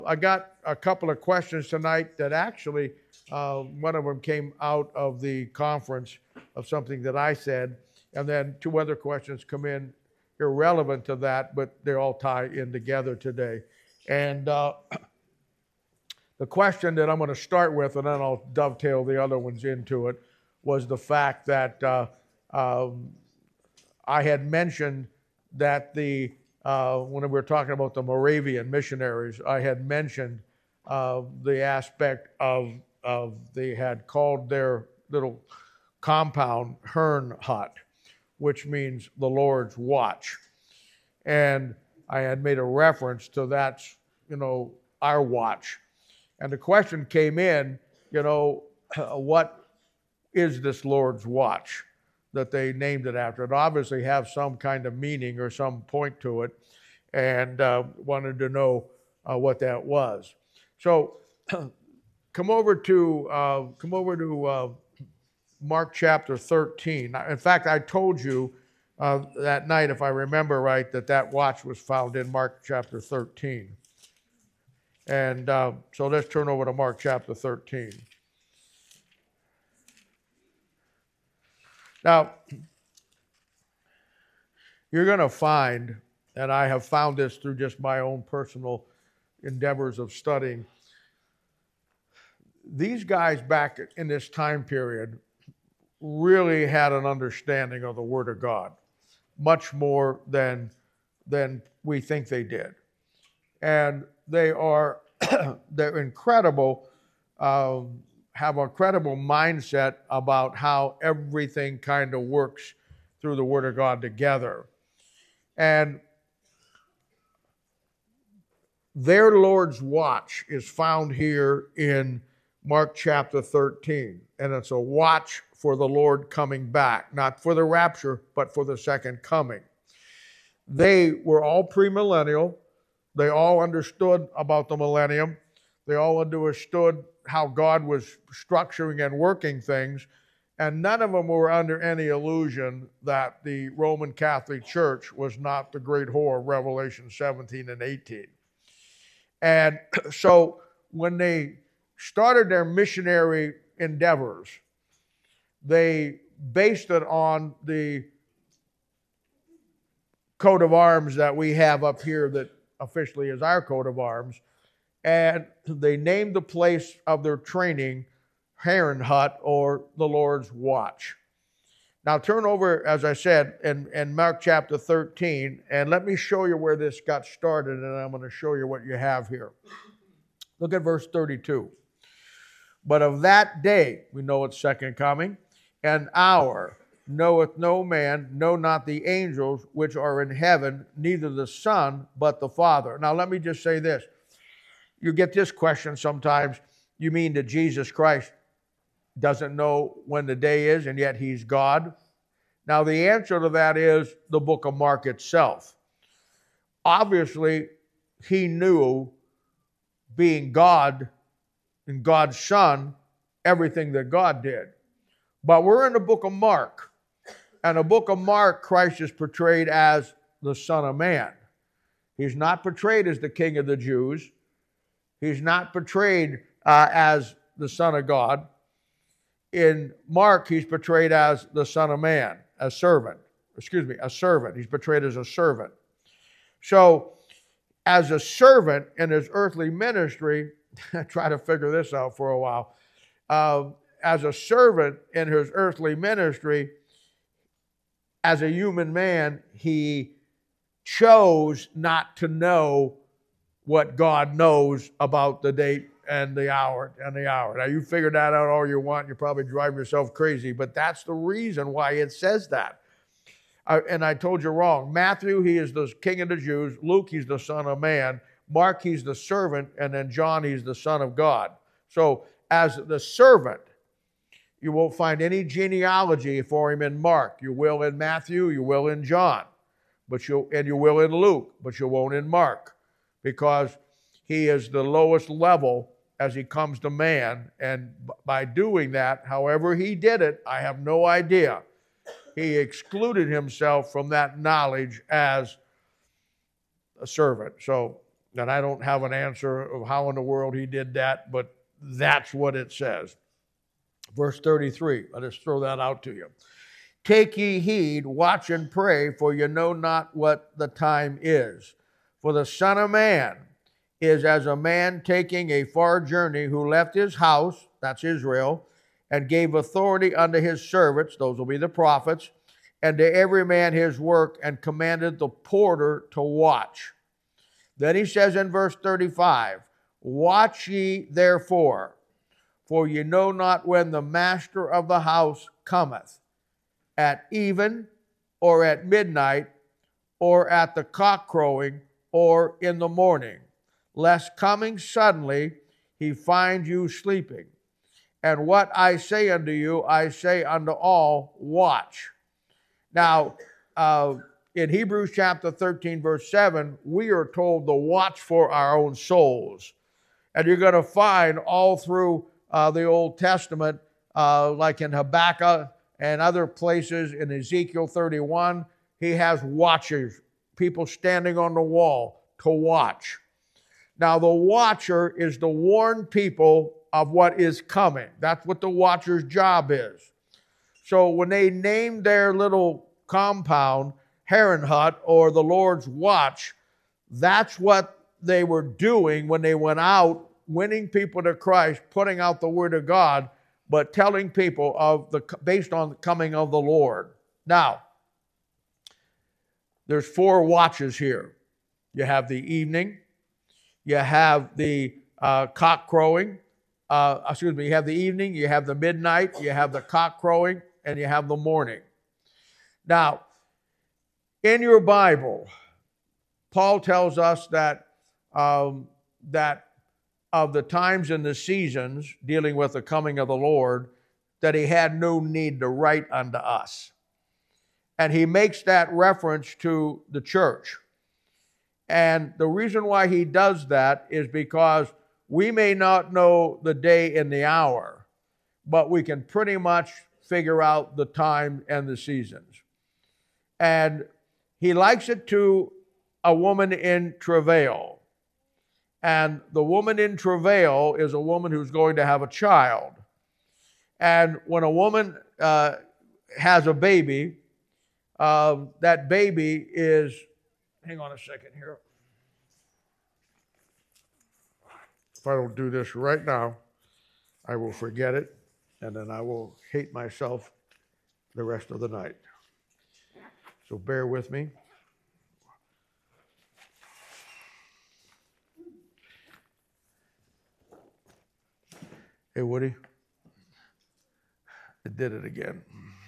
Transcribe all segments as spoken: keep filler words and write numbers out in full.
I got a couple of questions tonight that actually, uh, one of them came out of the conference of something that I said, and then two other questions come in irrelevant to that, but they all tie in together today. And uh, the question that I'm going to start with, and then I'll dovetail the other ones into it, was the fact that uh, um, I had mentioned that the uh, when we were talking about the Moravian missionaries, I had mentioned uh, the aspect of of they had called their little compound Hern Hut, which means the Lord's watch, and I had made a reference to that's you know our watch, and the question came in, you know, what is this Lord's watch that they named it after? It obviously have some kind of meaning or some point to it, and uh, wanted to know uh, what that was. So come over to uh, come over to uh, Mark chapter thirteen. In fact, I told you uh, that night, if I remember right, that that watch was found in Mark chapter thirteen. And uh, so let's turn over to Mark chapter thirteen. Now, you're going to find, and I have found this through just my own personal endeavors of studying, these guys back in this time period really had an understanding of the Word of God, much more than, than we think they did. And they are, they're incredible, um, have a credible mindset about how everything kind of works through the Word of God together. And their Lord's watch is found here in Mark chapter thirteen. And it's a watch for the Lord coming back, not for the rapture, but for the second coming. They were all premillennial. They all understood about the millennium. They all understood how God was structuring and working things. And none of them were under any illusion that the Roman Catholic Church was not the great whore of Revelation seventeen and eighteen. And so when they started their missionary endeavors, they based it on the coat of arms that we have up here that officially is our coat of arms. And they named the place of their training Hern Hut, or the Lord's watch. Now turn over, as I said, in, in Mark chapter thirteen, and let me show you where this got started, and I'm going to show you what you have here. Look at verse thirty-two. But of that day, we know it's second coming, an hour knoweth no man, no, not the angels which are in heaven, neither the Son, but the Father. Now let me just say this. You get this question sometimes. You mean that Jesus Christ doesn't know when the day is, and yet he's God? Now the answer to that is the book of Mark itself. Obviously, he knew, being God and God's Son, everything that God did. But we're in the book of Mark. And the book of Mark, Christ is portrayed as the Son of Man. He's not portrayed as the King of the Jews. He's not portrayed uh, as the Son of God. In Mark, he's portrayed as the Son of Man, a servant. Excuse me, a servant. He's portrayed as a servant. So, as a servant in his earthly ministry, try to figure this out for a while. Uh, as a servant in his earthly ministry, as a human man, he chose not to know what God knows about the date and the hour and the hour. Now, you figure that out all you want. You probably drive yourself crazy, but that's the reason why it says that. Uh, and I told you wrong. Matthew, he is the King of the Jews. Luke, he's the Son of Man. Mark, he's the servant. And then John, he's the Son of God. So as the servant, you won't find any genealogy for him in Mark. You will in Matthew, you will in John, but you and you will in Luke, but you won't in Mark, because he is the lowest level as he comes to man. And by doing that, however he did it, I have no idea. He excluded himself from that knowledge as a servant. So And I don't have an answer of how in the world he did that, but that's what it says. Verse thirty-three, I'll just throw that out to you. Take ye heed, watch and pray, for you know not what the time is. For the Son of Man is as a man taking a far journey, who left his house, that's Israel, and gave authority unto his servants, those will be the prophets, and to every man his work, and commanded the porter to watch. Then he says in verse thirty-five, watch ye therefore, for ye know not when the master of the house cometh, at even, or at midnight, or at the cock crowing, or in the morning, lest coming suddenly he find you sleeping. And what I say unto you, I say unto all, watch. Now, uh, in Hebrews chapter thirteen, verse seven, we are told to watch for our own souls. And you're going to find all through uh, the Old Testament, uh, like in Habakkuk and other places, in Ezekiel thirty-one, he has watchers, people standing on the wall to watch. Now, the watcher is to warn people of what is coming. That's what the watcher's job is. So when they named their little compound Heron Hut, or the Lord's Watch, that's what they were doing when they went out, winning people to Christ, putting out the Word of God, but telling people of the based on the coming of the Lord. Now, there's four watches here. You have the evening, you have the uh, cock crowing, uh, excuse me, you have the evening, you have the midnight, you have the cock crowing, and you have the morning. Now, in your Bible, Paul tells us that um, that of the times and the seasons, dealing with the coming of the Lord, that he had no need to write unto us. And he makes that reference to the church. And the reason why he does that is because we may not know the day and the hour, but we can pretty much figure out the time and the seasons. And he likes it to a woman in travail. And the woman in travail is a woman who's going to have a child. And when a woman uh, has a baby, uh, that baby is, hang on a second here. If I don't do this right now, I will forget it, and then I will hate myself the rest of the night. So bear with me. Hey, Woody, it did it again.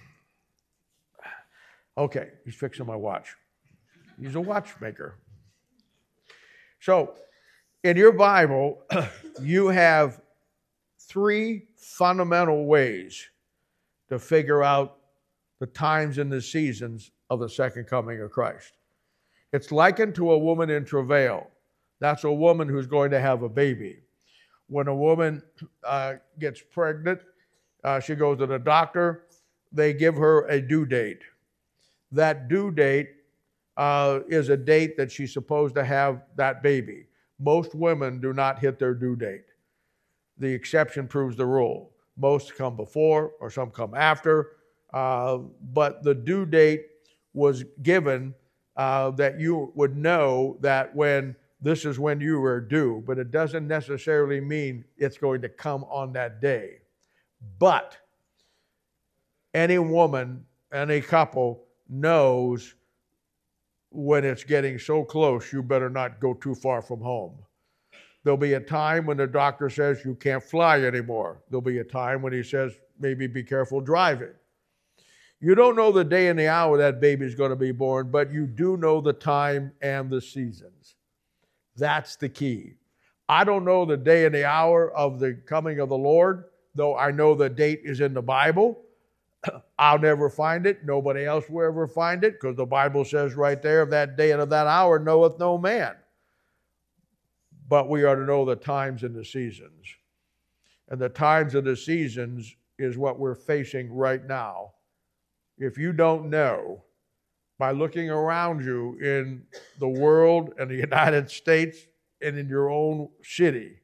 Okay, he's fixing my watch. He's a watchmaker. So, in your Bible, you have three fundamental ways to figure out the times and the seasons of the second coming of Christ. It's likened to a woman in travail. That's a woman who's going to have a baby. When a woman uh, gets pregnant, uh, she goes to the doctor, they give her a due date. That due date uh, is a date that she's supposed to have that baby. Most women do not hit their due date. The exception proves the rule. Most come before or some come after, uh, but the due date was given uh, that you would know that when this is when you were due, but it doesn't necessarily mean it's going to come on that day. But any woman, any couple knows when it's getting so close, you better not go too far from home. There'll be a time when the doctor says you can't fly anymore. There'll be a time when he says, maybe be careful driving. You don't know the day and the hour that baby's going to be born, but you do know the time and the seasons. That's the key. I don't know the day and the hour of the coming of the Lord, though I know the date is in the Bible. I'll never find it. Nobody else will ever find it, because the Bible says right there, of that day and of that hour knoweth no man. But we are to know the times and the seasons. And the times and the seasons is what we're facing right now. If you don't know, by looking around you in the world and the United States and in your own city.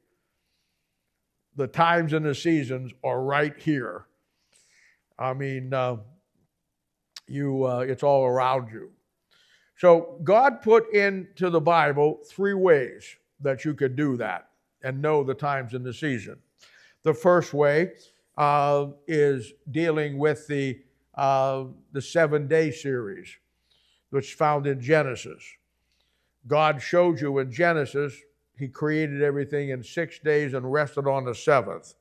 The times and the seasons are right here. I mean, uh, you uh, it's all around you. So God put into the Bible three ways that you could do that and know the times and the season. The first way uh, is dealing with the uh, the seven-day series, which is found in Genesis. God showed you in Genesis, He created everything in six days and rested on the seventh.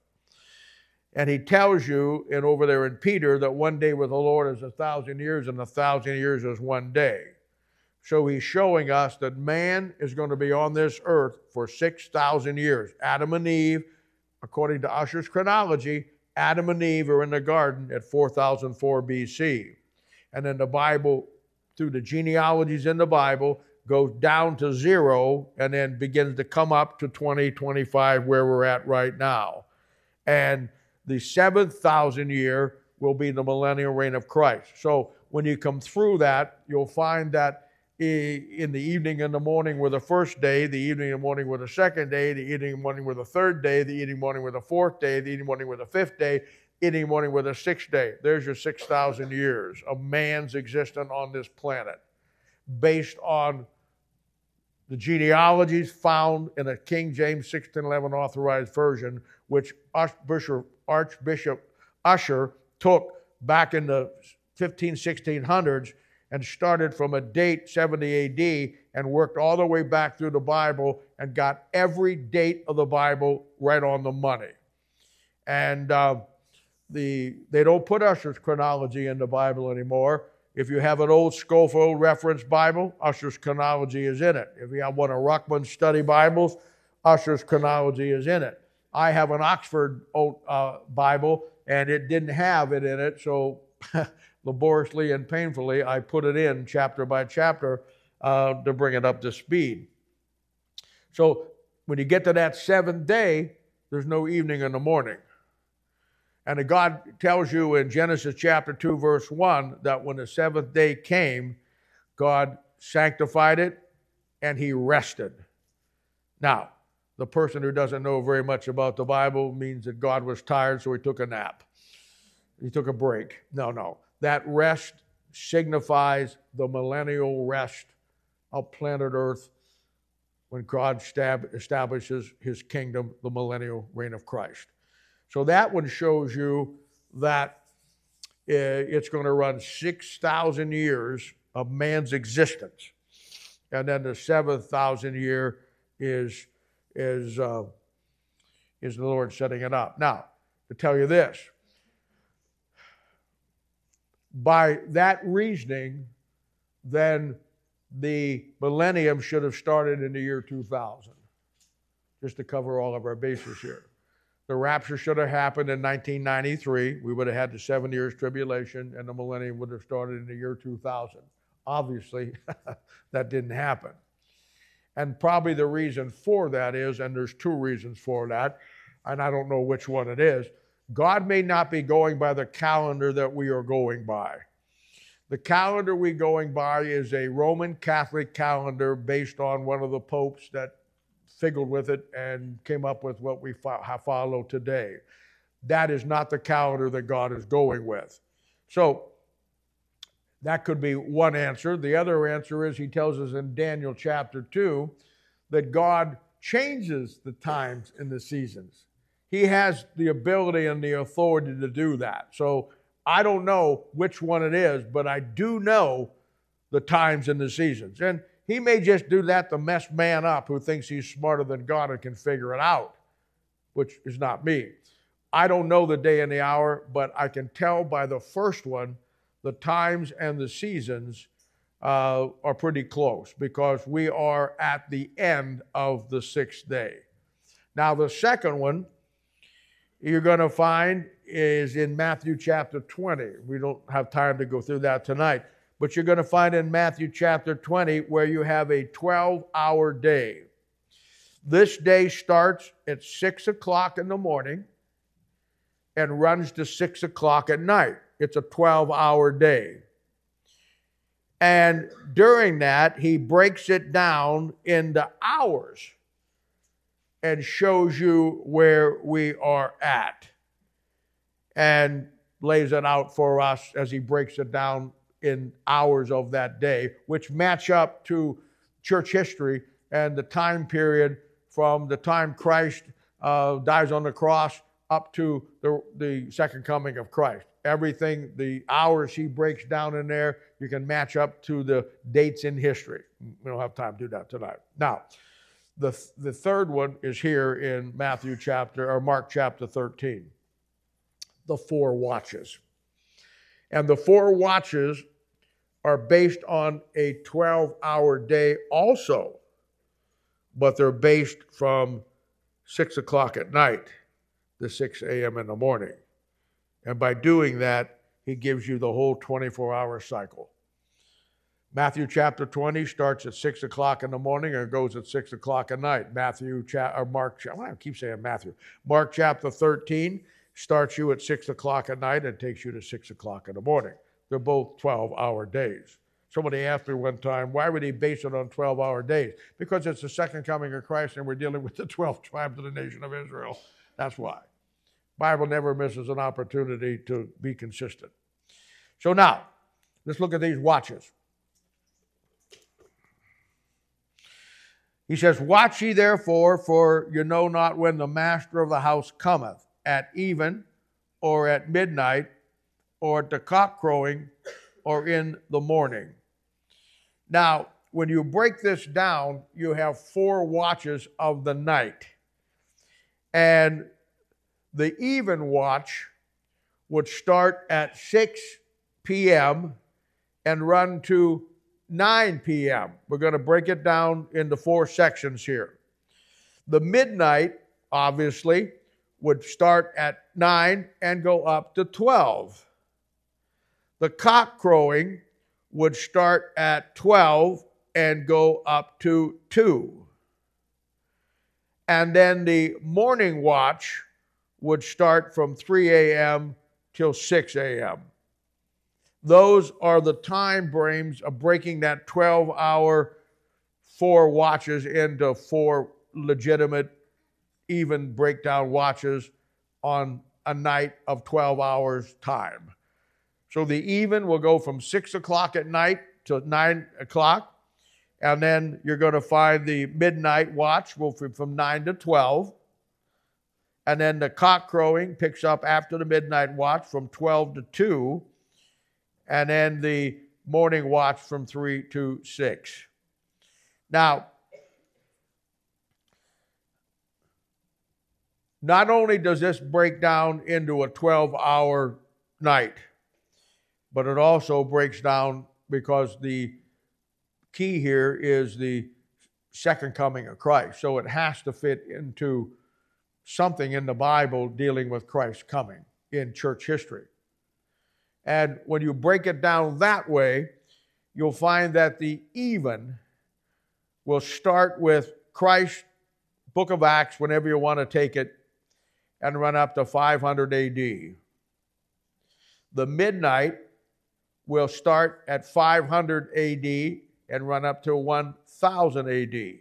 And He tells you, and over there in Peter, that one day with the Lord is a thousand years, and a thousand years is one day. So He's showing us that man is going to be on this earth for six thousand years. Adam and Eve, according to Ussher's chronology, Adam and Eve are in the garden at four thousand four B C. And then the Bible, through the genealogies in the Bible, goes down to zero and then begins to come up to twenty twenty-five, where we're at right now. And the seventh thousand year will be the millennial reign of Christ. So when you come through that, you'll find that in the evening and the morning were the first day, the evening and morning were the second day, the evening and morning were the third day, the evening and morning were the fourth day, the evening and morning were the fifth day, evening and morning were the sixth day. There's your six thousand years of man's existence on this planet, based on the genealogies found in a King James sixteen eleven authorized version, which Archbishop, Archbishop Ussher took back in the fifteen, sixteen hundreds and started from a date, seventy A D, and worked all the way back through the Bible and got every date of the Bible right on the money. And uh, the they don't put Ussher's chronology in the Bible anymore. If you have an old Scofield Reference Bible, Ussher's chronology is in it. If you have one of Ruckman's study Bibles, Ussher's chronology is in it. I have an Oxford old, uh, Bible, and it didn't have it in it, so laboriously and painfully, I put it in chapter by chapter uh, to bring it up to speed. So when you get to that seventh day, there's no evening and the morning. And God tells you in Genesis chapter two, verse one, that when the seventh day came, God sanctified it and He rested. Now, the person who doesn't know very much about the Bible means that God was tired, so He took a nap. He took a break. No, no. That rest signifies the millennial rest of planet Earth when God establishes His kingdom, the millennial reign of Christ. So that one shows you that it's going to run six thousand years of man's existence. And then the seventh thousand year is, is, uh, is the Lord setting it up. Now, to tell you this, by that reasoning, then the millennium should have started in the year two thousand, just to cover all of our bases here. The rapture should have happened in nineteen ninety-three. We would have had the seven years tribulation, and the millennium would have started in the year two thousand. Obviously, that didn't happen. And probably the reason for that is, and there's two reasons for that, and I don't know which one it is, God may not be going by the calendar that we are going by. The calendar we're going by is a Roman Catholic calendar based on one of the popes that figgled with it and came up with what we follow today. That is not the calendar that God is going with. So that could be one answer. The other answer is He tells us in Daniel chapter two that God changes the times and the seasons. He has the ability and the authority to do that. So I don't know which one it is, but I do know the times and the seasons. And He may just do that to mess man up who thinks he's smarter than God and can figure it out, which is not me. I don't know the day and the hour, but I can tell by the first one, the times and the seasons uh, are pretty close because we are at the end of the sixth day. Now, the second one you're going to find is in Matthew chapter twenty. We don't have time to go through that tonight, but you're going to find in Matthew chapter twenty where you have a twelve-hour day. This day starts at six o'clock in the morning and runs to six o'clock at night. It's a twelve-hour day. And during that, He breaks it down into hours. and shows you where we are at and lays it out for us as he breaks it down in hours of that day, which match up to church history and the time period from the time Christ uh, dies on the cross up to the, the second coming of Christ. Everything, the hours he breaks down in there, you can match up to the dates in history. We don't have time to do that tonight. Now, the, the third one is here in Matthew chapter, or Mark chapter thirteen. The four watches. And the four watches are based on a twelve-hour day also, but they're based from six o'clock at night to six a.m. in the morning. And by doing that, he gives you the whole twenty-four hour cycle. Matthew chapter twenty starts at six o'clock in the morning and goes at six o'clock at night. Matthew, cha- or Mark, I keep saying Matthew. Mark chapter thirteen starts you at six o'clock at night and takes you to six o'clock in the morning. They're both twelve-hour days. Somebody asked me one time, why would he base it on twelve-hour days? Because it's the second coming of Christ and we're dealing with the twelve tribes of the nation of Israel. That's why. Bible never misses an opportunity to be consistent. So now, let's look at these watches. He says, watch ye therefore, for you know not when the master of the house cometh, at even, or at midnight, or at the cock crowing, or in the morning. Now, when you break this down, you have four watches of the night. And the even watch would start at six p.m. and run to nine p.m. We're going to break it down into four sections here. The midnight, obviously, would start at nine and go up to twelve. The cock crowing would start at twelve and go up to two. And then the morning watch would start from three a.m. till six a.m. Those are the time frames of breaking that twelve-hour four watches into four legitimate, even breakdown watches on a night of twelve hours time. So the even will go from six o'clock at night to nine o'clock, and then you're going to find the midnight watch will be from nine to twelve. And then the cock crowing picks up after the midnight watch from twelve to two. And then the morning watch from three to six. Now, not only does this break down into a twelve-hour night, but it also breaks down because the key here is the second coming of Christ. So it has to fit into something in the Bible dealing with Christ's coming in church history. And when you break it down that way, you'll find that the even will start with Christ, Book of Acts, whenever you want to take it, and run up to five hundred A D. The midnight will start at five hundred A D and run up to one thousand A D.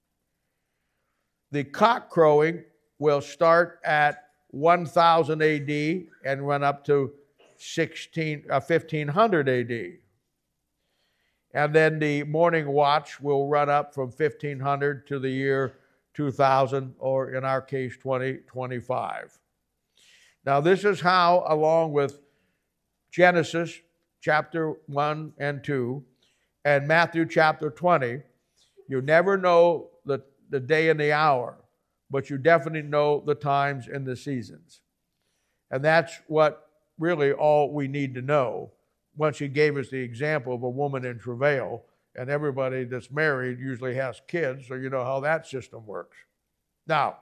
The cock crowing will start at one thousand A D and run up to sixteen, uh, fifteen hundred A D. And then the morning watch will run up from fifteen hundred to the year two thousand, or in our case, twenty twenty-five. Now, this is how, along with Genesis chapter one and two and Matthew chapter twenty, you never know the, the day and the hour, but you definitely know the times and the seasons. And that's what really all we need to know. Once he gave us the example of a woman in travail, and everybody that's married usually has kids, so you know how that system works. Now,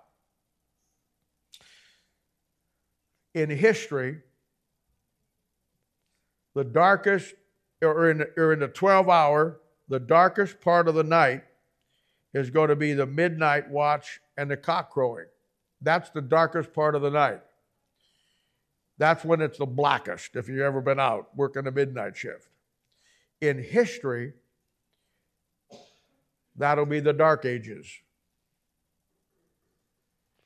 in history, the darkest, or in, or in the twelve hour, the darkest part of the night is going to be the midnight watch and the cock crowing. That's the darkest part of the night. That's when it's the blackest, if you've ever been out working a midnight shift. In history, that'll be the dark ages.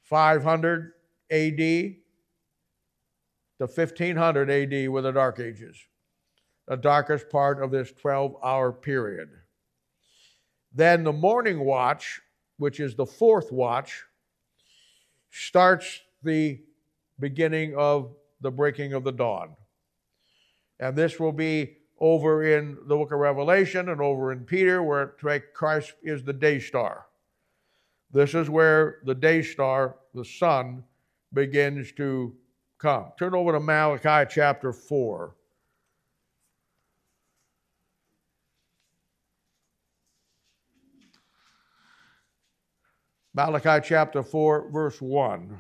five hundred A D to fifteen hundred A D were the Dark Ages, the darkest part of this twelve-hour period. Then the morning watch, which is the fourth watch, starts the beginning of the breaking of the dawn. And this will be over in the book of Revelation and over in Peter, where Christ is the day star. This is where the day star, the sun, begins to come. Turn over to Malachi chapter four. Malachi chapter four, verse one.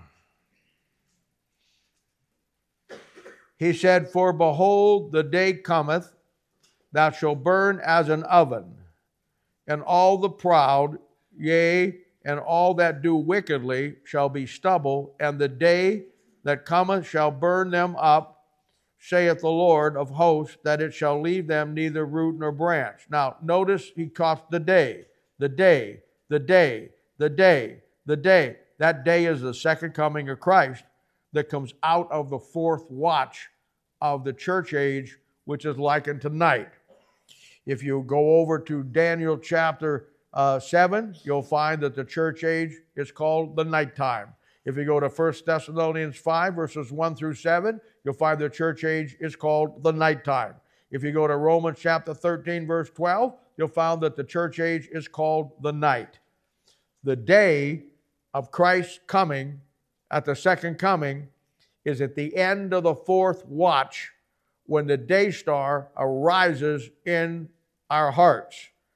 He said, "For behold, the day cometh, that shall burn as an oven, and all the proud, yea, and all that do wickedly shall be stubble, and the day that cometh shall burn them up, saith the Lord of hosts, that it shall leave them neither root nor branch." Now, notice he calls the day, the day, the day, the day, the day. That day is the second coming of Christ that comes out of the fourth watch of the church age, which is likened to night. If you go over to Daniel chapter uh, seven, you'll find that the church age is called the nighttime. If you go to First Thessalonians five, verses one through seven, you'll find the church age is called the nighttime. If you go to Romans chapter thirteen, verse twelve, you'll find that the church age is called the night. The day of Christ's coming, at the second coming, is at the end of the fourth watch, when the day star arises in our hearts.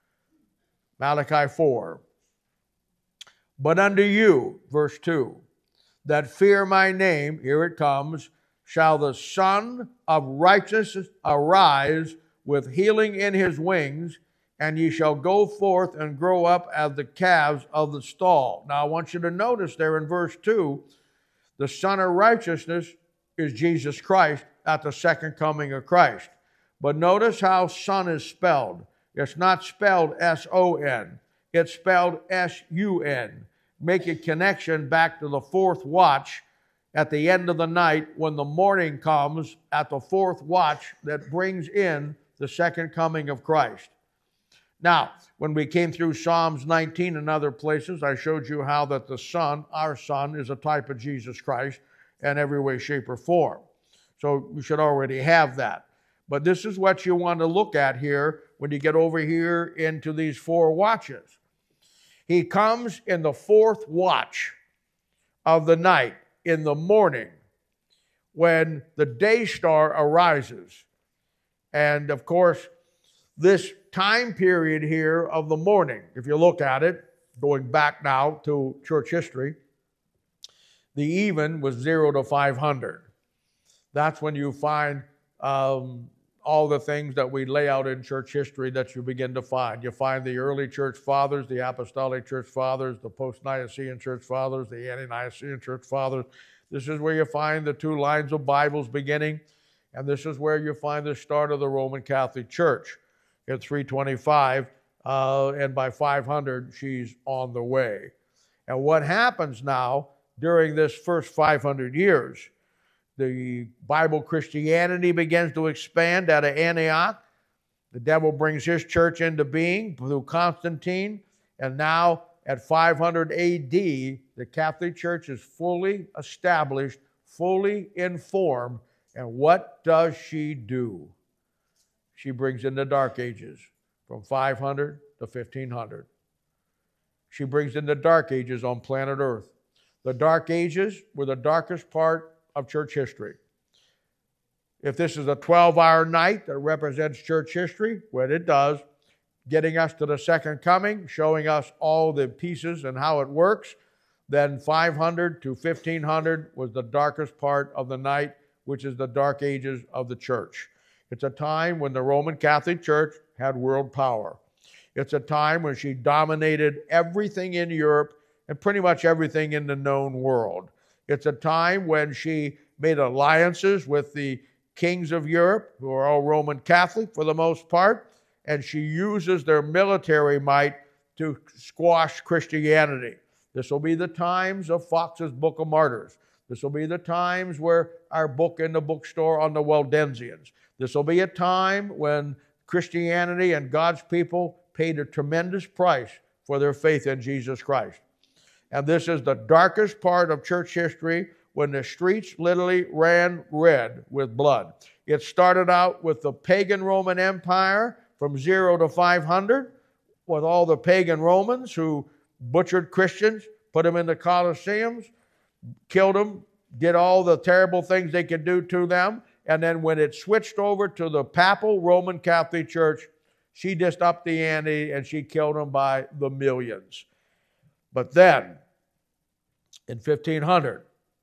Malachi four. "But unto you," verse two, "that fear my name," here it comes, "shall the Son of Righteousness arise with healing in his wings, and ye shall go forth and grow up as the calves of the stall." Now I want you to notice there in verse two, the Son of Righteousness is Jesus Christ at the second coming of Christ. But notice how Son is spelled. It's not spelled S O N. It's spelled S U N. Make a connection back to the fourth watch at the end of the night, when the morning comes at the fourth watch that brings in the second coming of Christ. Now, when we came through Psalms nineteen and other places, I showed you how that the Son, our Son, is a type of Jesus Christ in every way, shape, or form. So you should already have that. But this is what you want to look at here when you get over here into these four watches. He comes in the fourth watch of the night, in the morning, when the day star arises. And of course, this time period here of the morning, if you look at it, going back now to church history, the even was zero to five hundred. That's when you find um, all the things that we lay out in church history that you begin to find. You find the early church fathers, the apostolic church fathers, the post-Nicene church fathers, the ante-Nicene church fathers. This is where you find the two lines of Bibles beginning, and this is where you find the start of the Roman Catholic Church at three twenty-five, uh, and by five hundred, she's on the way. And what happens now during this first five hundred years? The Bible Christianity begins to expand out of Antioch. The devil brings his church into being through Constantine. And now at five hundred A D, the Catholic Church is fully established, fully informed. And what does she do? She brings in the Dark Ages from five hundred to fifteen hundred. She brings in the Dark Ages on planet Earth. The Dark Ages were the darkest part of church history. If this is a twelve-hour night that represents church history, what it does, getting us to the second coming, showing us all the pieces and how it works, then five hundred to fifteen hundred was the darkest part of the night, which is the Dark Ages of the church. It's a time when the Roman Catholic Church had world power. It's a time when she dominated everything in Europe and pretty much everything in the known world. It's a time when she made alliances with the kings of Europe, who are all Roman Catholic for the most part, and she uses their military might to squash Christianity. This will be the times of Fox's Book of Martyrs. This will be the times where our book in the bookstore on the Waldensians. This will be a time when Christianity and God's people paid a tremendous price for their faith in Jesus Christ. And this is the darkest part of church history, when the streets literally ran red with blood. It started out with the pagan Roman Empire from zero to five hundred, with all the pagan Romans who butchered Christians, put them in the Colosseums, killed them, did all the terrible things they could do to them. And then when it switched over to the papal Roman Catholic Church, she just upped the ante and she killed them by the millions. But then, in fifteen hundred,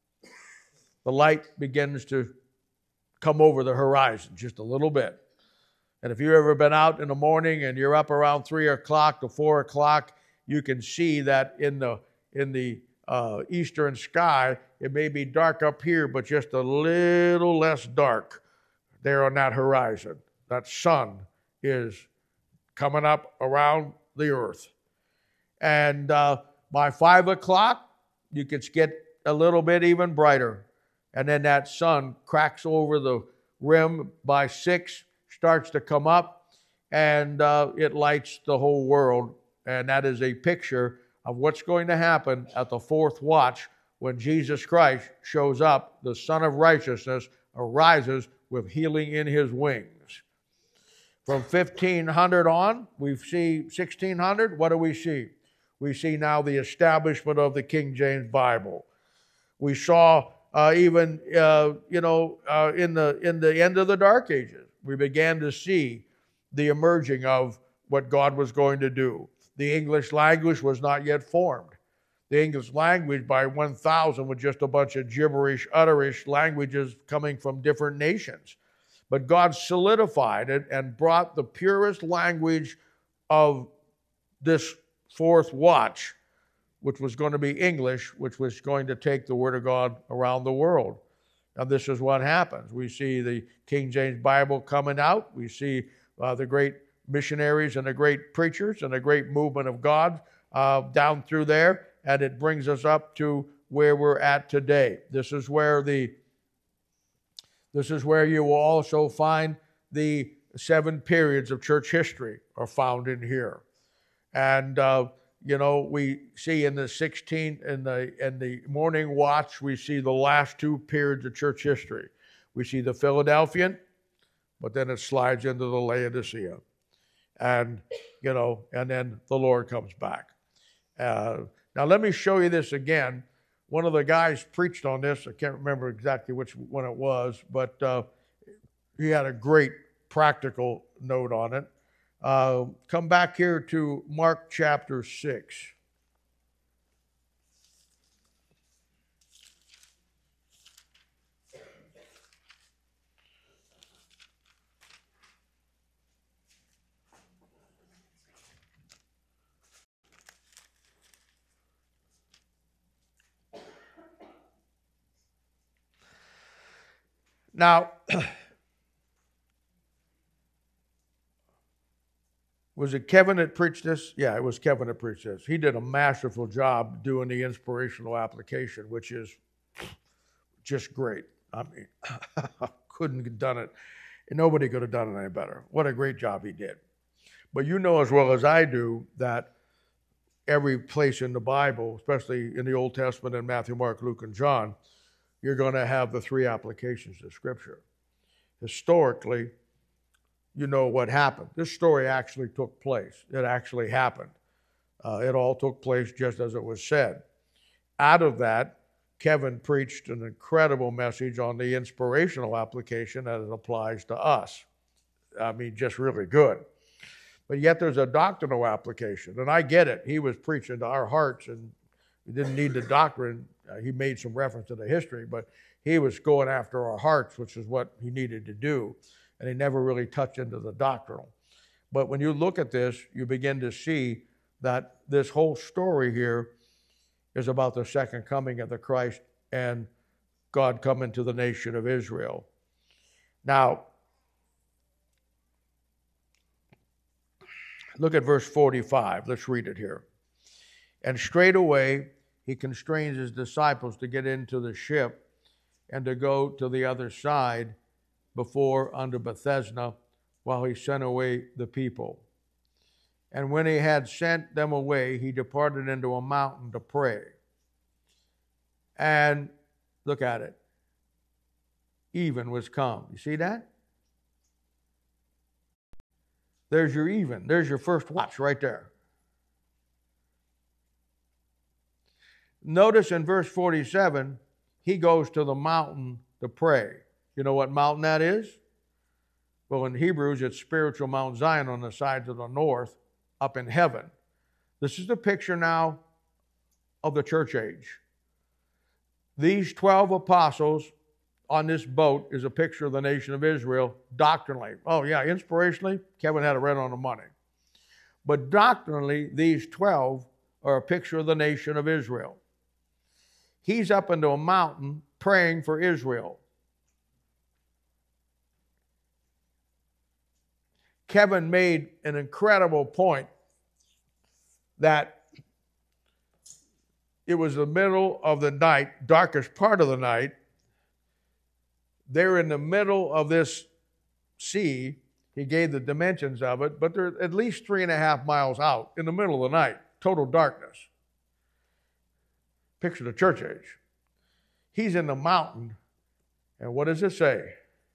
the light begins to come over the horizon just a little bit. And if you've ever been out in the morning and you're up around three o'clock to four o'clock, you can see that in the in the uh, eastern sky, it may be dark up here, but just a little less dark there on that horizon. That sun is coming up around the earth. And uh, by five o'clock, you could get a little bit even brighter. And then that sun cracks over the rim by six, starts to come up, and uh, it lights the whole world. And that is a picture of what's going to happen at the fourth watch when Jesus Christ shows up. The Son of Righteousness arises with healing in his wings. From fifteen hundred on, we see sixteen hundred. What do we see? We see now the establishment of the King James Bible. We saw uh, even, uh, you know, uh, in the in the end of the Dark Ages, we began to see the emerging of what God was going to do. The English language was not yet formed. The English language by one thousand was just a bunch of gibberish, utterish languages coming from different nations. But God solidified it and brought the purest language of this fourth watch, which was going to be English, which was going to take the Word of God around the world. And this is what happens. We see the King James Bible coming out. We see uh, the great missionaries and the great preachers and the great movement of God uh, down through there. And it brings us up to where we're at today. This is where the This is where you will also find the seven periods of church history are found in here. And, uh, you know, we see in the sixteenth, in the, in the morning watch, we see the last two periods of church history. We see the Philadelphian, but then it slides into the Laodicea. And, you know, and then the Lord comes back. Uh, now, let me show you this again. One of the guys preached on this. I can't remember exactly which one it was, but uh, he had a great practical note on it. Uh, come back here to Mark chapter six. Now, was it Kevin that preached this? Yeah, it was Kevin that preached this. He did a masterful job doing the inspirational application, which is just great. I mean, couldn't have done it. Nobody could have done it any better. What a great job he did. But you know as well as I do that every place in the Bible, especially in the Old Testament in Matthew, Mark, Luke, and John, you're going to have the three applications of Scripture. Historically, you know what happened. This story actually took place. It actually happened. Uh, it all took place just as it was said. Out of that, Kevin preached an incredible message on the inspirational application as it applies to us. I mean, just really good. But yet there's a doctrinal application, and I get it. He was preaching to our hearts, and we didn't need the doctrine. Uh, he made some reference to the history, but he was going after our hearts, which is what he needed to do. And he never really touched into the doctrinal. But when you look at this, you begin to see that this whole story here is about the second coming of the Christ and God coming to the nation of Israel. Now, look at verse forty-five. Let's read it here. And straightway he constrains his disciples to get into the ship and to go to the other side before under Bethesda while he sent away the people. And when he had sent them away, he departed into a mountain to pray. And look at it. Even was come. You see that? There's your even. There's your first watch right there. Notice in verse forty-seven, he goes to the mountain to pray. You know what mountain that is? Well, in Hebrews, it's spiritual Mount Zion on the sides of the north, up in heaven. This is the picture now of the church age. These twelve apostles on this boat is a picture of the nation of Israel doctrinally. Oh yeah, inspirationally, Kevin had it right on the money. But doctrinally, these twelve are a picture of the nation of Israel. He's up into a mountain praying for Israel. Kevin made an incredible point that it was the middle of the night, darkest part of the night. They're in the middle of this sea. He gave the dimensions of it, but they're at least three and a half miles out in the middle of the night, total darkness. Picture the church age. He's in the mountain, and what does it say?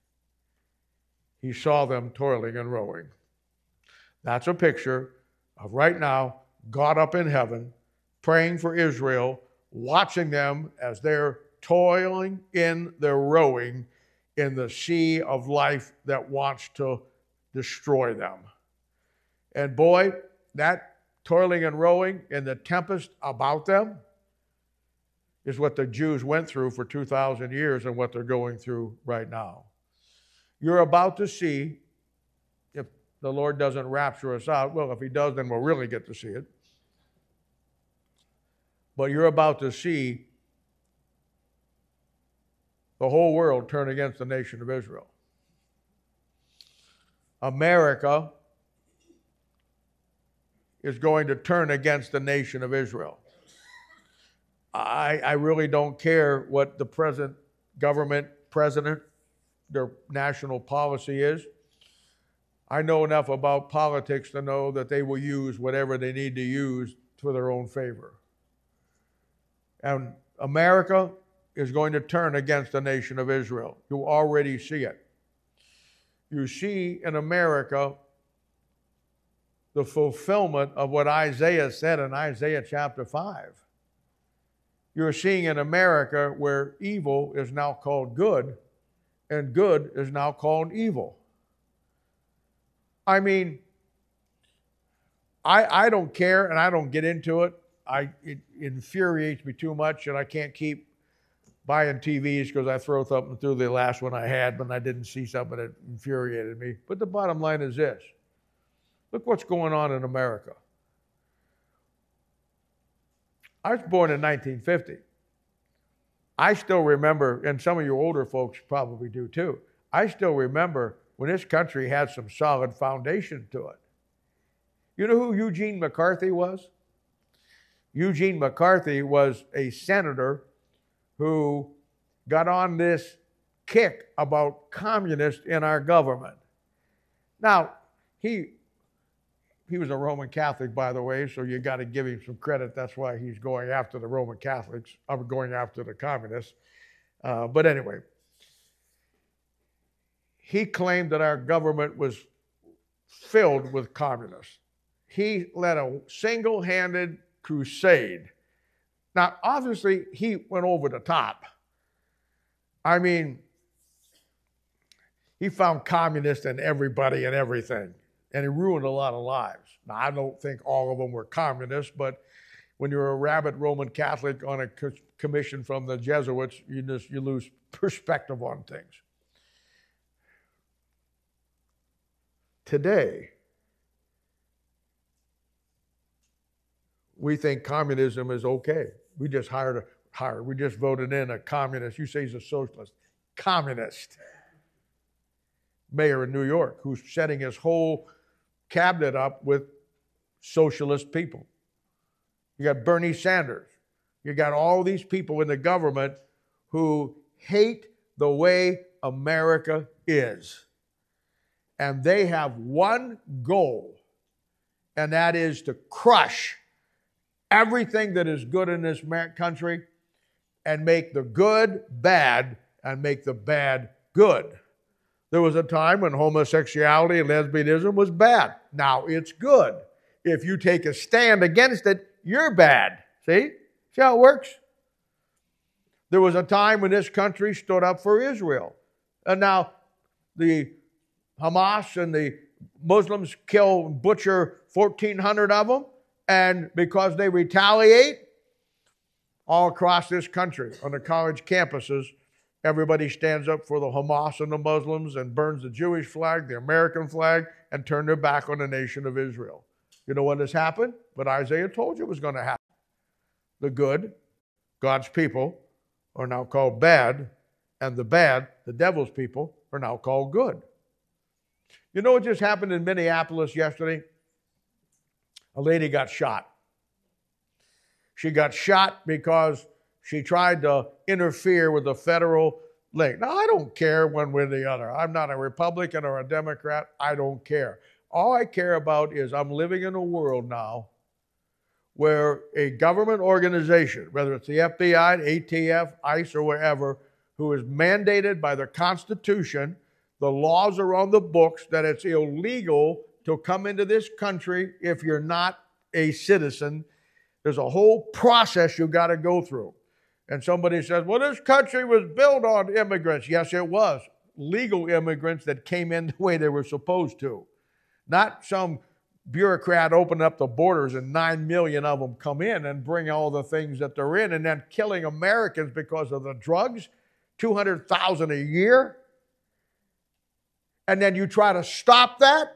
He saw them toiling and rowing. That's a picture of right now, God up in heaven, praying for Israel, watching them as they're toiling in their rowing in the sea of life that wants to destroy them. And boy, that toiling and rowing in the tempest about them is what the Jews went through for two thousand years and what they're going through right now. You're about to see, if the Lord doesn't rapture us out, well, if he does, then we'll really get to see it. But you're about to see the whole world turn against the nation of Israel. America is going to turn against the nation of Israel. I, I really don't care what the present government, president, their national policy is. I know enough about politics to know that they will use whatever they need to use for their own favor. And America is going to turn against the nation of Israel. You already see it. You see in America the fulfillment of what Isaiah said in Isaiah chapter five. You're seeing in America where evil is now called good and good is now called evil. I mean, I, I don't care and I don't get into it. I, it infuriates me too much, and I can't keep buying T Vs because I throw something through the last one I had when I didn't see something that infuriated me. But the bottom line is this. Look what's going on in America. I was born in nineteen fifty. I still remember, and some of you older folks probably do too, I still remember when this country had some solid foundation to it. You know who Eugene McCarthy was? Eugene McCarthy was a senator who got on this kick about communists in our government. Now, he he was a Roman Catholic, by the way, so you got to give him some credit. That's why he's going after the Roman Catholics. I'm going after the communists. Uh, but anyway, he claimed that our government was filled with communists. He led a single-handed crusade. Now, obviously, he went over the top. I mean, he found communists in everybody and everything, and he ruined a lot of lives. Now, I don't think all of them were communists, but when you're a rabid Roman Catholic on a commission from the Jesuits, you just you lose perspective on things. Today, we think communism is okay. We just hired a hired, we just voted in a communist. You say he's a socialist. Communist. Mayor in New York who's setting his whole cabinet up with socialist people. You got Bernie Sanders. You got all these people in the government who hate the way America is. And they have one goal, and that is to crush everything that is good in this country and make the good bad and make the bad good. There was a time when homosexuality and lesbianism was bad. Now it's good. If you take a stand against it, you're bad. See? See how it works? There was a time when this country stood up for Israel. And now the Hamas and the Muslims kill, butcher fourteen hundred of them. And because they retaliate, all across this country, on the college campuses, everybody stands up for the Hamas and the Muslims and burns the Jewish flag, the American flag, and turn their back on the nation of Israel. You know what has happened? What Isaiah told you was going to happen. The good, God's people, are now called bad, and the bad, the devil's people, are now called good. You know what just happened in Minneapolis yesterday? A lady got shot. She got shot because she tried to interfere with the federal link. Now, I don't care one way or the other. I'm not a Republican or a Democrat. I don't care. All I care about is I'm living in a world now where a government organization, whether it's the F B I, A T F, ICE, or wherever, who is mandated by the Constitution, the laws are on the books that it's illegal to come into this country if you're not a citizen. There's a whole process you've got to go through. And somebody says, well, this country was built on immigrants. Yes, it was. Legal immigrants that came in the way they were supposed to. Not some bureaucrat open up the borders and nine million of them come in and bring all the things that they're in and then killing Americans because of the drugs, two hundred thousand a year. And then you try to stop that.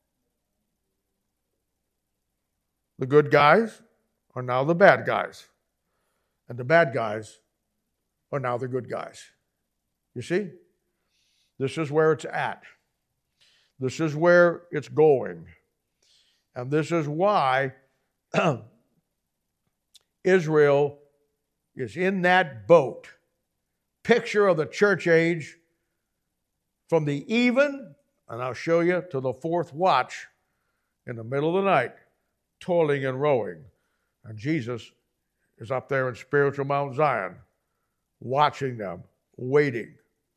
The good guys are now the bad guys. And the bad guys are now the good guys. You see? This is where it's at. This is where it's going. And this is why Israel is in that boat. Picture of the church age from the even, and I'll show you, to the fourth watch in the middle of the night, toiling and rowing. And Jesus is up there in spiritual Mount Zion, watching them, waiting.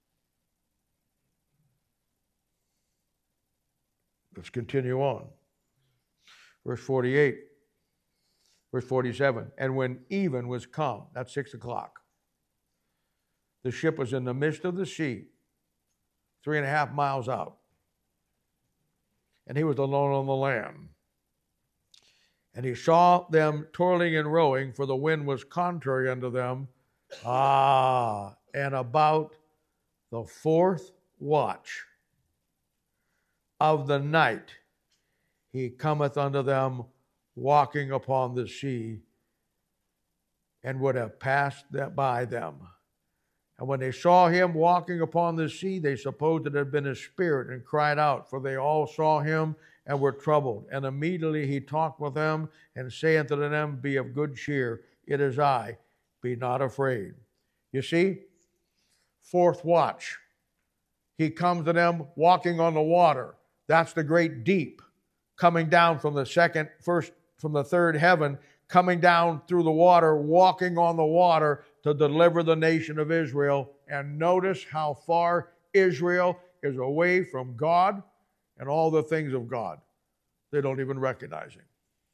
Let's continue on. Verse forty-eight, verse forty-seven. And when even was come, that's six o'clock, the ship was in the midst of the sea, three and a half miles out. And he was alone on the land. And he saw them toiling and rowing, for the wind was contrary unto them. Ah, and about the fourth watch of the night, he cometh unto them walking upon the sea, and would have passed that by them. And when they saw him walking upon the sea, they supposed it had been a spirit, and cried out, for they all saw him and were troubled. And immediately he talked with them, and saith unto them, be of good cheer, it is I, be not afraid. You see, fourth watch. He comes to them walking on the water. That's the great deep, coming down from the second, first, from the third heaven, coming down through the water, walking on the water to deliver the nation of Israel. And notice how far Israel is away from God and all the things of God. They don't even recognize him.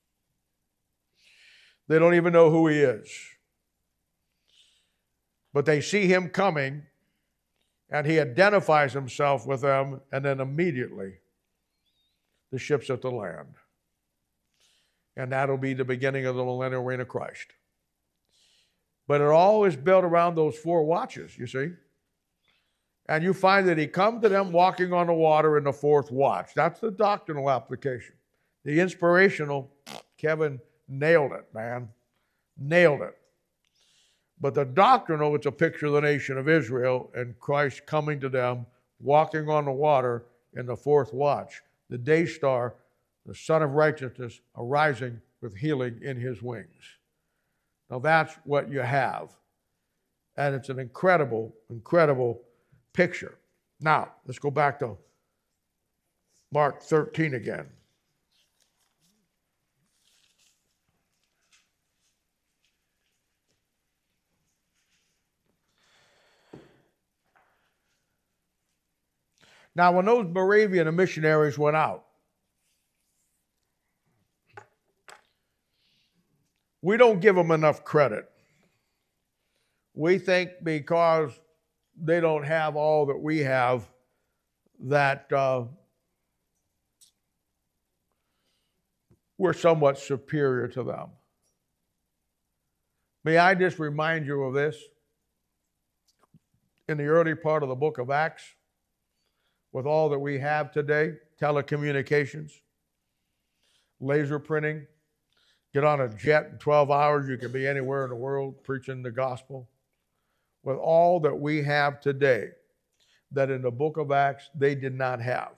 They don't even know who he is. But they see him coming, and he identifies himself with them, and then immediately the ship's at the land. And that'll be the beginning of the millennial reign of Christ. But it all is built around those four watches, you see. And you find that he comes to them walking on the water in the fourth watch. That's the doctrinal application. The inspirational, Kevin nailed it, man. Nailed it. But the doctrinal, it's a picture of the nation of Israel and Christ coming to them, walking on the water in the fourth watch. The day star, the Son of Righteousness, arising with healing in his wings. Now that's what you have. And it's an incredible, incredible picture. Now, let's go back to Mark thirteen again. Now, when those Moravian missionaries went out, we don't give them enough credit. We think because they don't have all that we have, that uh, we're somewhat superior to them. May I just remind you of this? In the early part of the book of Acts, with all that we have today, telecommunications, laser printing, get on a jet in twelve hours, you can be anywhere in the world preaching the gospel. With all that we have today, that in the book of Acts they did not have.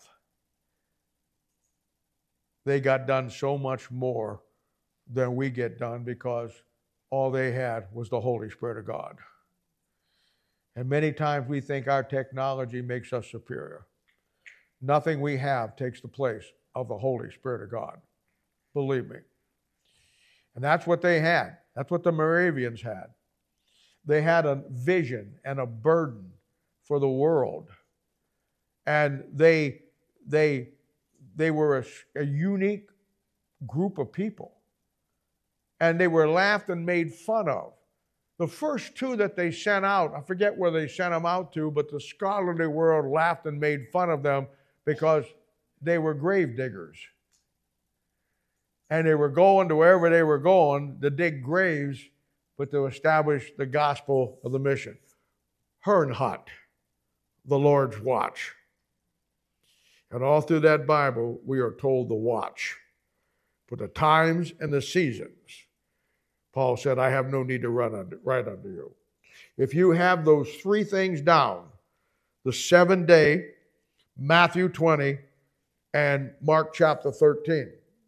They got done so much more than we get done because all they had was the Holy Spirit of God. And many times we think our technology makes us superior. Nothing we have takes the place of the Holy Spirit of God. Believe me. And that's what they had. That's what the Moravians had. They had a vision and a burden for the world. And they, they, they were a, a unique group of people. And they were laughed and made fun of. The first two that they sent out, I forget where they sent them out to, but the scholarly world laughed and made fun of them because they were grave diggers. And they were going to wherever they were going to dig graves, but to establish the gospel of the mission. Herrnhut, the Lord's watch. And all through that Bible, we are told the watch for the times and the seasons. Paul said, I have no need to run under, right under you. If you have those three things down, the seven day, Matthew twenty, and Mark chapter thirteen,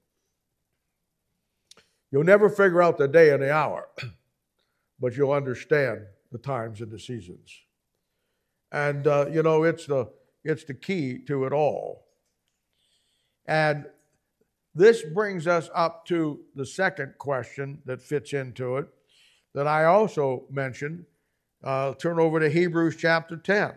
you'll never figure out the day and the hour, but you'll understand the times and the seasons. And, uh, you know, it's the, it's the key to it all. And this brings us up to the second question that fits into it, that I also mentioned. Uh, turn over to Hebrews chapter ten.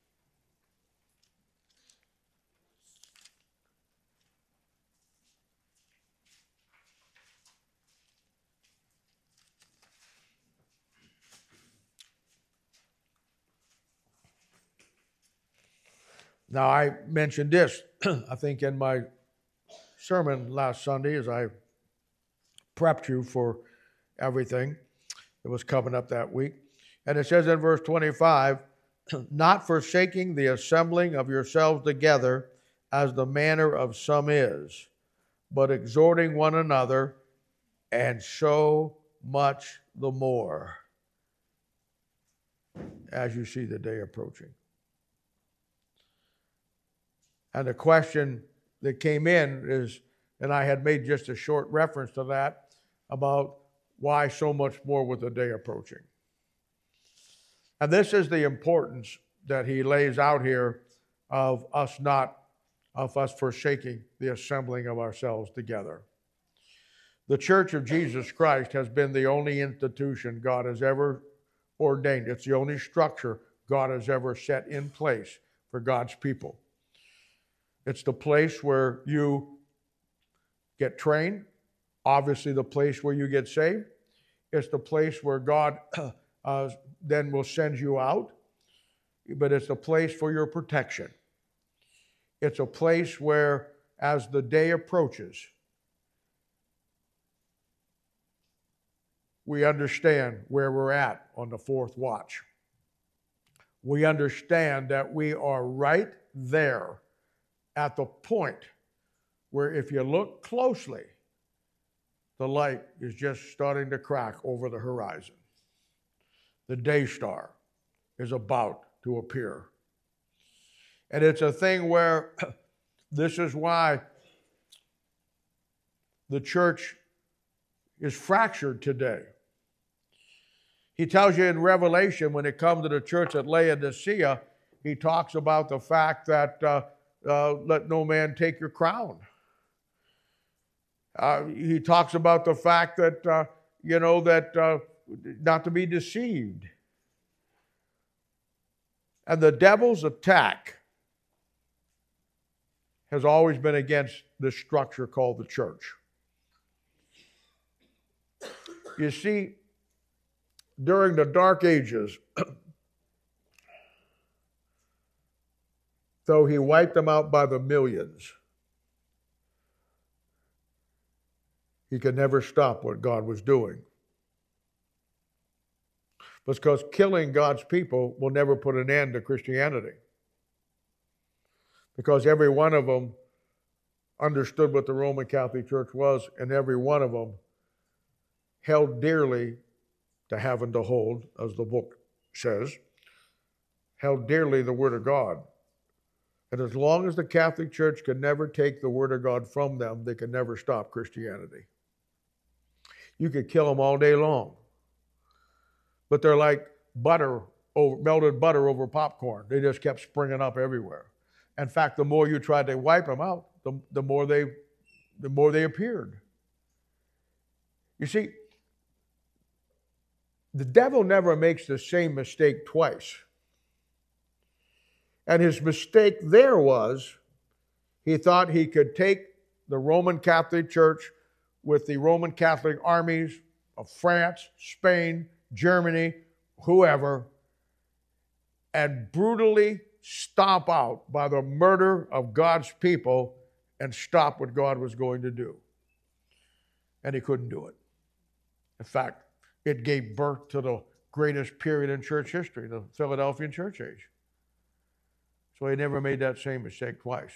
Now, I mentioned this, I think, in my sermon last Sunday as I prepped you for everything that was coming up that week. And it says in verse twenty-five, not forsaking the assembling of yourselves together as the manner of some is, but exhorting one another, and so much the more as you see the day approaching. And the question that came in is, and I had made just a short reference to that, about why so much more with the day approaching. And this is the importance that he lays out here of us not, of us forsaking the assembling of ourselves together. The Church of Jesus Christ has been the only institution God has ever ordained. It's the only structure God has ever set in place for God's people. It's the place where you get trained, obviously the place where you get saved. It's the place where God uh, then will send you out, but it's a place for your protection. It's a place where, as the day approaches, we understand where we're at on the fourth watch. We understand that we are right there at the point where, if you look closely, the light is just starting to crack over the horizon. The day star is about to appear. And it's a thing where this is why the church is fractured today. He tells you in Revelation, when it comes to the church at Laodicea, he talks about the fact that uh, uh, let no man take your crown. Uh, he talks about the fact that, uh, you know, that uh, not to be deceived. And the devil's attack has always been against this structure called the church. You see, during the Dark Ages, though he wiped them out by the millions, he could never stop what God was doing. Because killing God's people will never put an end to Christianity. Because every one of them understood what the Roman Catholic Church was, and every one of them held dearly to having to hold, as the book says, held dearly the Word of God. And as long as the Catholic Church could never take the Word of God from them, they could never stop Christianity. You could kill them all day long. But they're like butter, over, melted butter over popcorn. They just kept springing up everywhere. In fact, the more you tried to wipe them out, the, the more they, the more they appeared. You see, the devil never makes the same mistake twice. And his mistake there was, he thought he could take the Roman Catholic Church with the Roman Catholic armies of France, Spain, Germany, whoever, and brutally stomp out by the murder of God's people and stop what God was going to do. And he couldn't do it. In fact, it gave birth to the greatest period in church history, the Philadelphian church age. So he never made that same mistake twice.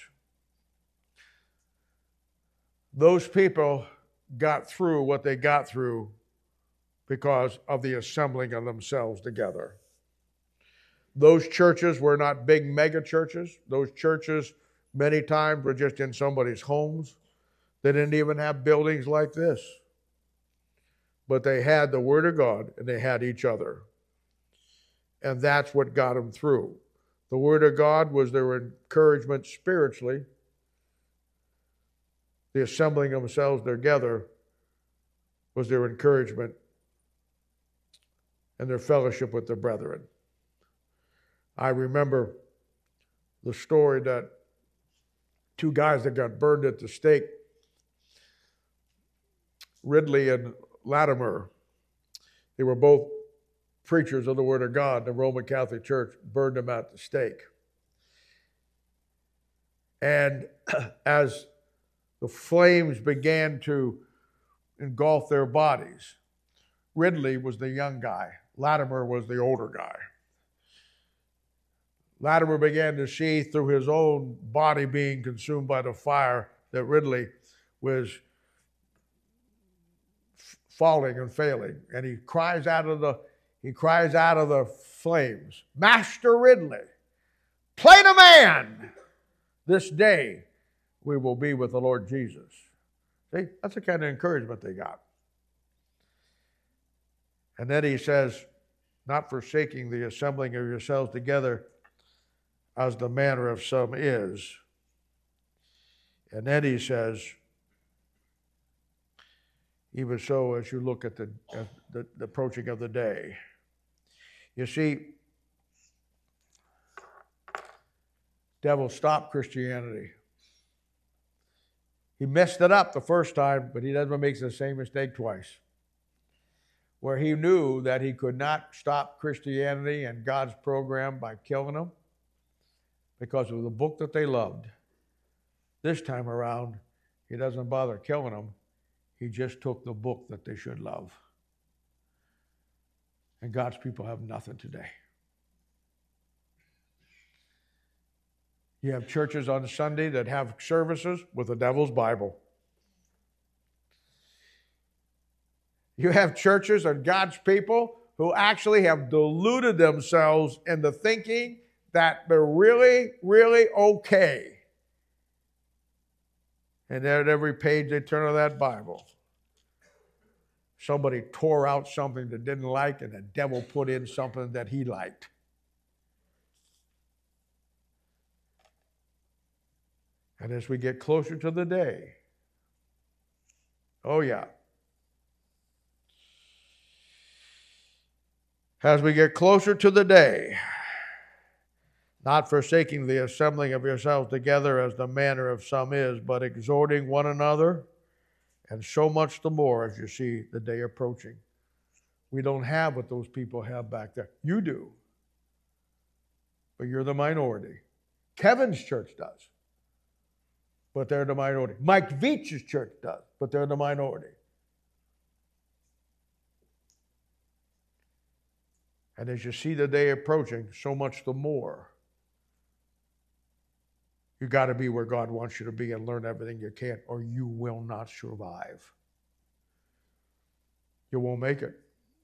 Those people got through what they got through because of the assembling of themselves together. Those churches were not big mega churches. Those churches many times were just in somebody's homes. They didn't even have buildings like this. But they had the Word of God and they had each other. And that's what got them through. The Word of God was their encouragement spiritually. The assembling of themselves together was their encouragement and their fellowship with the brethren. I remember the story that two guys that got burned at the stake, Ridley and Latimer, they were both preachers of the Word of God. The Roman Catholic Church burned them at the stake. And as the flames began to engulf their bodies, Ridley was the young guy. Latimer was the older guy. Latimer began to see through his own body being consumed by the fire that Ridley was f- falling and failing. And he cries out of the he cries out of the flames, "Master Ridley, plain a man, this day we will be with the Lord Jesus." See, that's the kind of encouragement they got. And then he says, "Not forsaking the assembling of yourselves together, as the manner of some is." And then he says, "Even so, as you look at the, at the, the approaching of the day." You see, devil stopped Christianity. He messed it up the first time, but he never makes the same mistake twice. Where he knew that he could not stop Christianity and God's program by killing them because of the book that they loved. This time around, he doesn't bother killing them. He just took the book that they should love. And God's people have nothing today. You have churches on Sunday that have services with the devil's Bible. You have churches and God's people who actually have deluded themselves into thinking that they're really, really okay. And at every page they turn of that Bible, Somebody tore out something that didn't like, and the devil put in something that he liked. And as we get closer to the day, oh yeah, as we get closer to the day, not forsaking the assembling of yourselves together as the manner of some is, but exhorting one another, and so much the more as you see the day approaching. We don't have what those people have back there. You do, but you're the minority. Kevin's church does, but they're the minority. Mike Veach's church does, but they're the minority. And as you see the day approaching, so much the more you got to be where God wants you to be and learn everything you can, or you will not survive. You won't make it.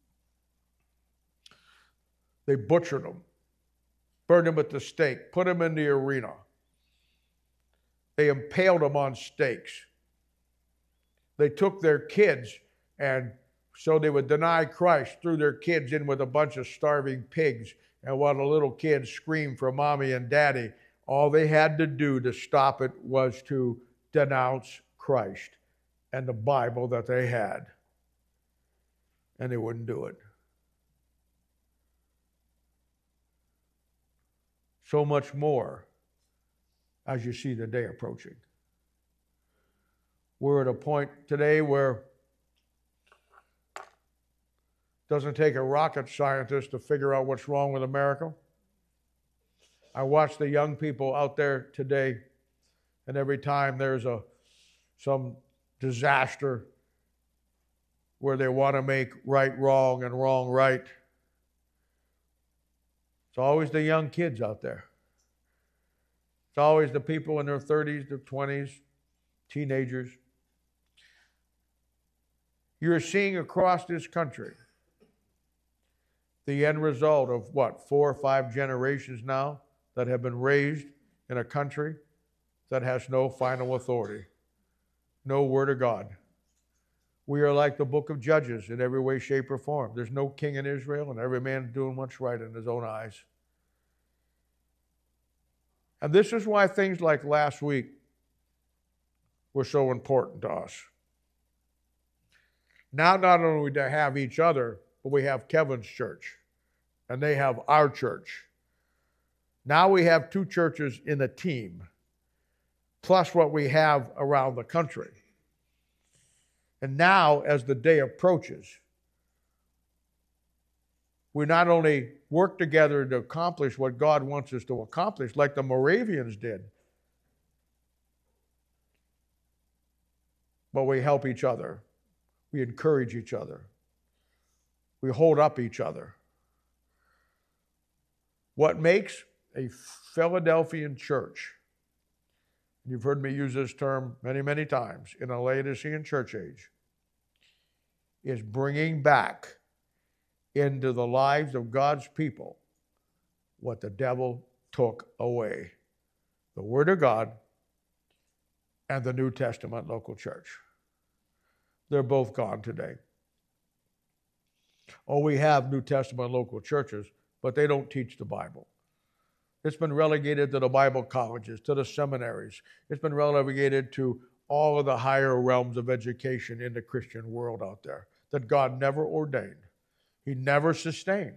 They butchered them, burned them at the stake, put them in the arena. They impaled them on stakes. They took their kids, and so they would deny Christ, threw their kids in with a bunch of starving pigs. And while the little kids screamed for mommy and daddy, all they had to do to stop it was to denounce Christ and the Bible that they had. And they wouldn't do it. So much more as you see the day approaching. We're at a point today where it doesn't take a rocket scientist to figure out what's wrong with America. I watch the young people out there today, and every time there's a some disaster where they want to make right wrong and wrong right, it's always the young kids out there. It's always the people in their thirties, their twenties, teenagers. You're seeing across this country the end result of what, four or five generations now that have been raised in a country that has no final authority, no word of God. We are like the book of Judges in every way, shape, or form. There's no king in Israel, and every man doing what's right in his own eyes. And this is why things like last week were so important to us. Now, not only do we have each other, but we have Kevin's church, and they have our church. Now we have two churches in a team, plus what we have around the country. And now, as the day approaches, we not only work together to accomplish what God wants us to accomplish, like the Moravians did, but we help each other. We encourage each other. We hold up each other. What makes a Philadelphian church, you've heard me use this term many, many times, in a Laodicean church age, is bringing back into the lives of God's people what the devil took away. The Word of God and the New Testament local church. They're both gone today. Oh, we have New Testament local churches, but they don't teach the Bible. It's been relegated to the Bible colleges, to the seminaries. It's been relegated to all of the higher realms of education in the Christian world out there that God never ordained. He never sustained.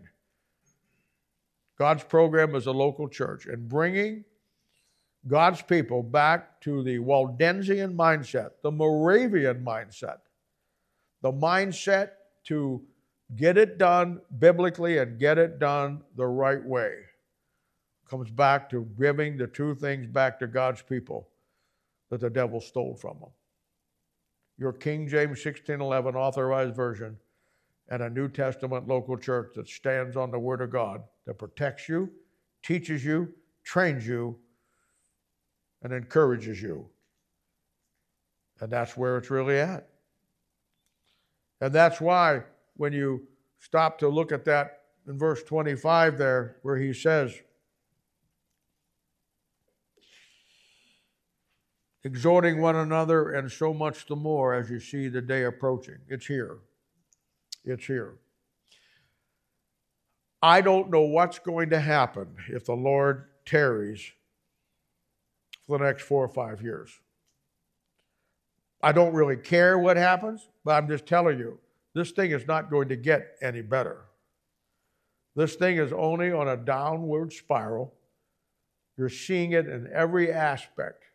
God's program is a local church, and bringing God's people back to the Waldensian mindset, the Moravian mindset, the mindset to get it done biblically and get it done the right way, comes back to giving the two things back to God's people that the devil stole from them. Your King James sixteen eleven authorized version and a New Testament local church that stands on the Word of God, that protects you, teaches you, trains you, and encourages you. And that's where it's really at. And that's why when you stop to look at that in verse twenty-five there, where he says, exhorting one another, and so much the more as you see the day approaching. It's here. It's here. I don't know what's going to happen if the Lord tarries for the next four or five years. I don't really care what happens, but I'm just telling you, this thing is not going to get any better. This thing is only on a downward spiral. You're seeing it in every aspect.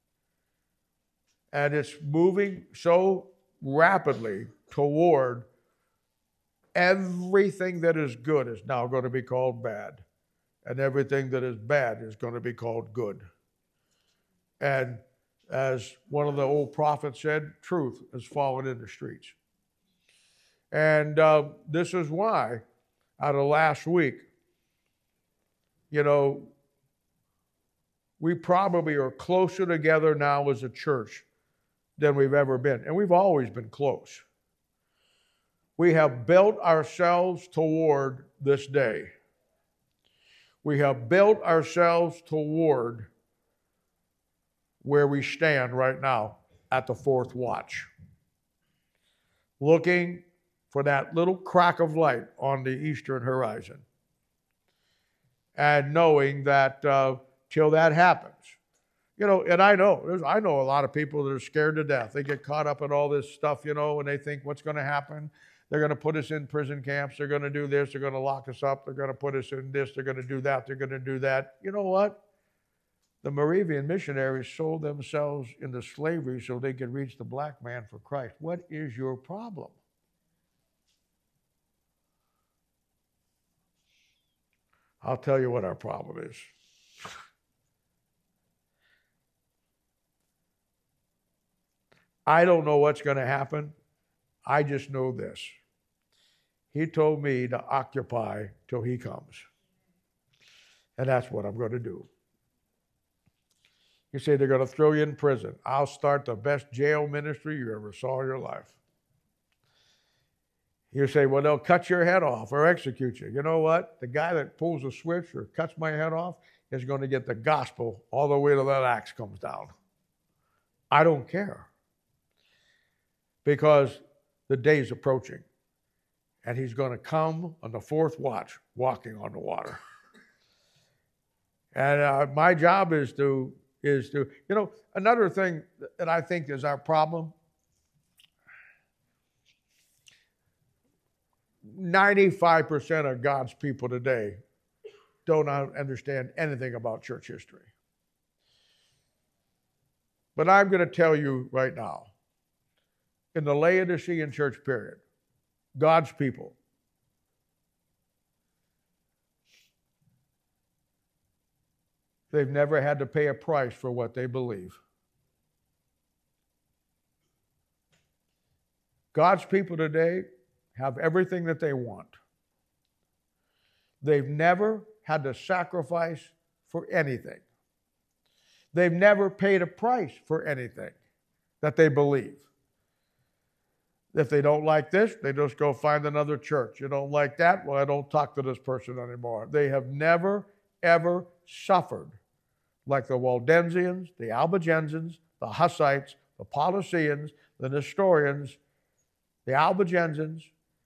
And it's moving so rapidly toward everything that is good is now going to be called bad. And everything that is bad is going to be called good. And as one of the old prophets said, truth has fallen in the streets. And uh, this is why, out of last week, you know, we probably are closer together now as a church than we've ever been. And we've always been close. We have built ourselves toward this day. We have built ourselves toward where we stand right now at the fourth watch, looking for that little crack of light on the eastern horizon, and knowing that uh, till that happens, you know, and I know, there's, I know a lot of people that are scared to death. They get caught up in all this stuff, you know, and they think, what's going to happen? They're going to put us in prison camps. They're going to do this. They're going to lock us up. They're going to put us in this. They're going to do that. They're going to do that. You know what? The Moravian missionaries sold themselves into slavery so they could reach the black man for Christ. What is your problem? I'll tell you what our problem is. I don't know what's going to happen. I just know this. He told me to occupy till he comes. And that's what I'm going to do. You say they're going to throw you in prison. I'll start the best jail ministry you ever saw in your life. You say, well, they'll cut your head off or execute you. You know what? The guy that pulls a switch or cuts my head off is going to get the gospel all the way till that axe comes down. I don't care. Because the day's approaching. And he's going to come on the fourth watch, walking on the water. And uh, my job is to, is to, you know, another thing that I think is our problem, ninety-five percent of God's people today don't understand anything about church history. But I'm going to tell you right now, in the Laodicean church period, God's people they've never had to pay a price for what they believe. God's people today have everything that they want. They've never had to sacrifice for anything. They've never paid a price for anything that they believe. If they don't like this, they just go find another church. You don't like that? Well, I don't talk to this person anymore. They have never, ever suffered like the Waldensians, the Albigensians, the Hussites, the Paulicians, the Nestorians, the Albigensians,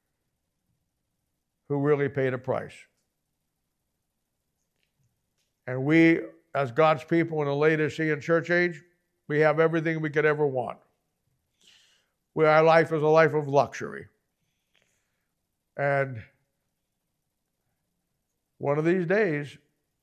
who really paid a price. And we, as God's people in the Laodicean church age, we have everything we could ever want. Where our life is a life of luxury. And one of these days,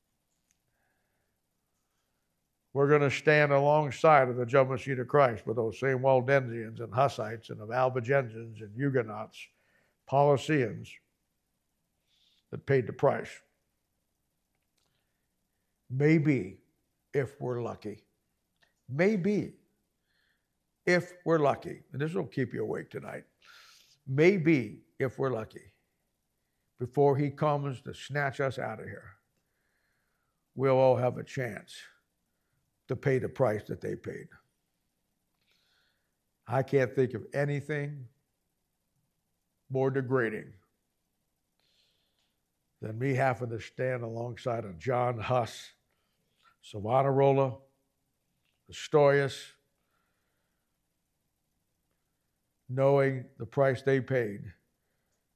we're going to stand alongside of the judgment seat of Christ with those same Waldensians and Hussites and Albigensians and Huguenots, Paulicians that paid the price. Maybe, if we're lucky. Maybe. If we're lucky, and this will keep you awake tonight, maybe if we're lucky, before he comes to snatch us out of here, we'll all have a chance to pay the price that they paid. I can't think of anything more degrading than me having to stand alongside of John Huss, Savonarola, Nestorius, knowing the price they paid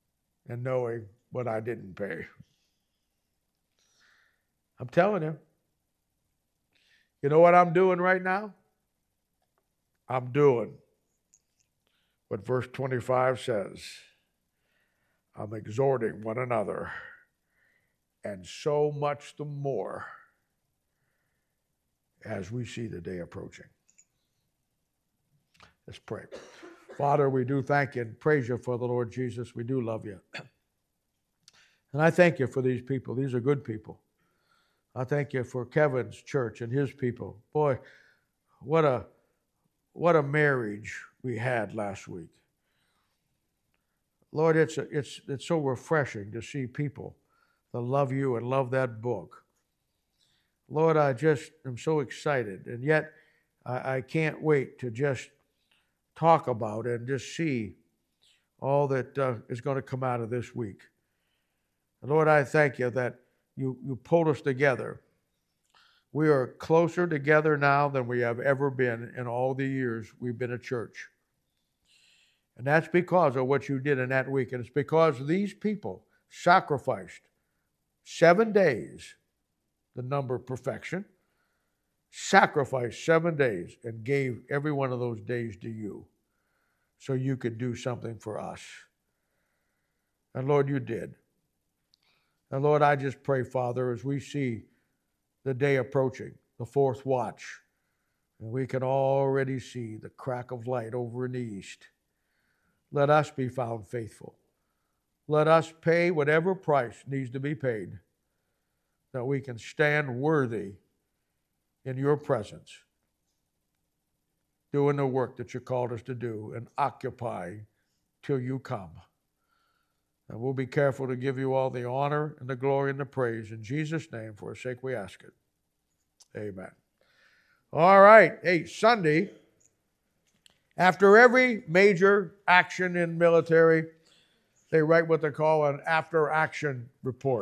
and knowing what I didn't pay. I'm telling you. You know what I'm doing right now? I'm doing what verse twenty-five says. I'm exhorting one another, and so much the more as we see the day approaching. Let's pray. Father, we do thank you and praise you for the Lord Jesus. We do love you. And I thank you for these people. These are good people. I thank you for Kevin's church and his people. Boy, what a what a marriage we had last week. Lord, it's a, it's it's so refreshing to see people that love you and love that book. Lord, I just am so excited, and yet I, I can't wait to just talk about and just see all that uh, is going to come out of this week. And Lord, I thank you that you, you pulled us together. We are closer together now than we have ever been in all the years we've been a church. And that's because of what you did in that week. And it's because these people sacrificed seven days, the number of perfection, sacrificed seven days and gave every one of those days to you so you could do something for us. And Lord, you did. And Lord, I just pray, Father, as we see the day approaching, the fourth watch, and we can already see the crack of light over in the east. Let us be found faithful. Let us pay whatever price needs to be paid, that we can stand worthy in your presence, doing the work that you called us to do and occupy till you come. And we'll be careful to give you all the honor and the glory and the praise. In Jesus' name, for his sake we ask it. Amen. All right. Hey, Sunday, after every major action in military, they write what they call an after-action report.